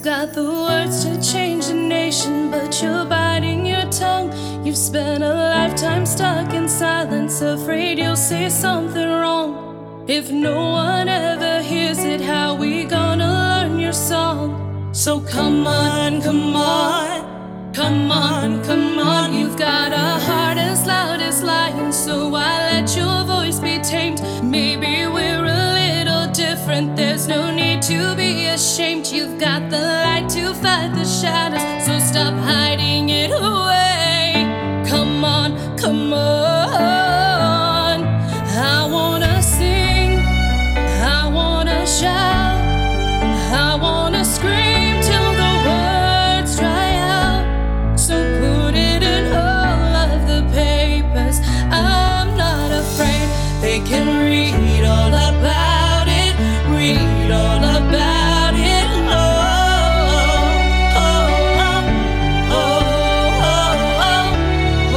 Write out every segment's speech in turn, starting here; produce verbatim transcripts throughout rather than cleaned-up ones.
You've got the words to change a nation, but you're biting your tongue. You've spent a lifetime stuck in silence, afraid you'll say something wrong. If no one ever hears it, how we gonna learn your song? So come on, come on, come on, come on. You've got a heart as loud as lions, so why let your voice be tamed? Maybe we're a little different, there's no need to be ashamed. You've got the light to fight the shadows, so stop hiding it away. Come on, come on. I wanna sing, I wanna shout, I wanna scream till the words dry out. So put it in all of the papers, I'm not afraid. They can read all about it, read all about it. Oh, oh, oh, oh, oh, oh,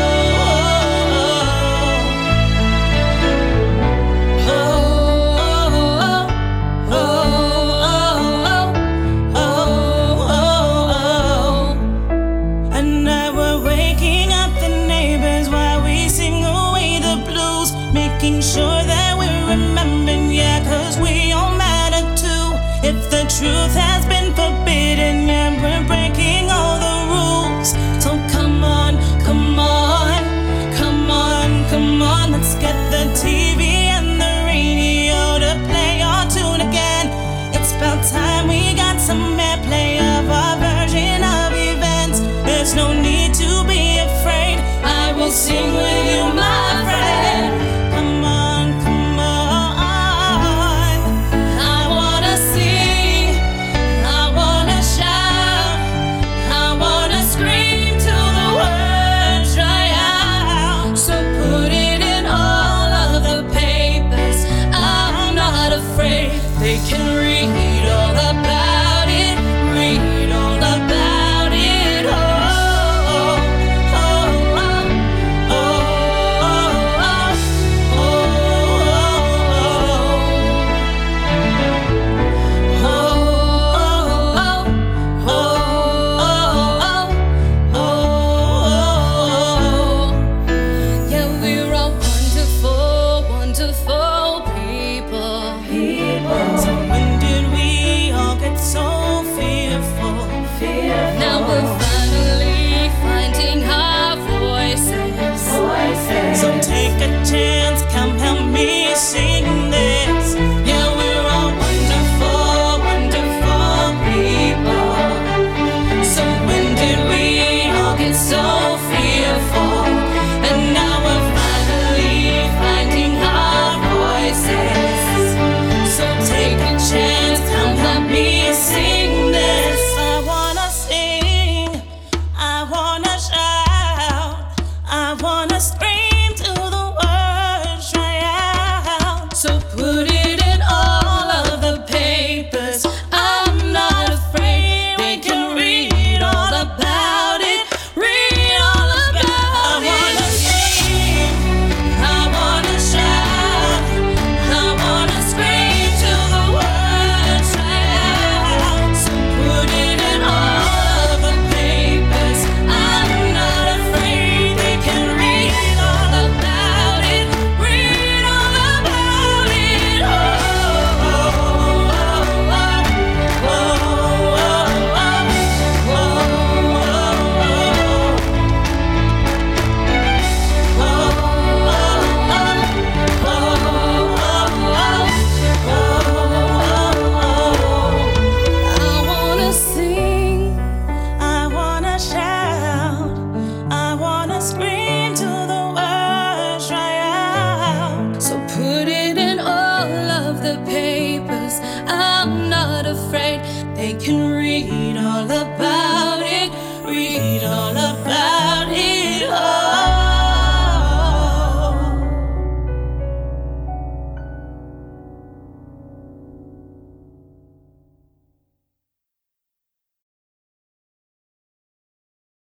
oh, oh. And now we're waking up the neighbors while we sing away the blues, making sure that we remember, yeah, cause we all matter too. If the truth has been forbidden, yeah, we're breaking all the rules. So come on, come on, come on, come on. Let's get the T V and the radio to play our tune again. It's about time we got some airplay of our version of events. There's no need to be afraid, I will sing with you, my friend. Come on, come on. I wanna sing, I wanna shout, I wanna scream till the words dry out. So put it in all of the papers, I'm not afraid. They can read all about it, read all about it. Oh, oh, oh, oh, oh, oh, oh. Yeah, we're all wonderful, wonderful people. So when did we all get so fearful? Now we're finally finding our voices. So take a chance, come help me sing this. Yeah, we're all wonderful, wonderful people. So when did we all get so fearful? And now we're finally finding our voices. So take a chance, come let me sing this. I wanna sing, I wanna shout, I wanna scream till the words dry out. So put it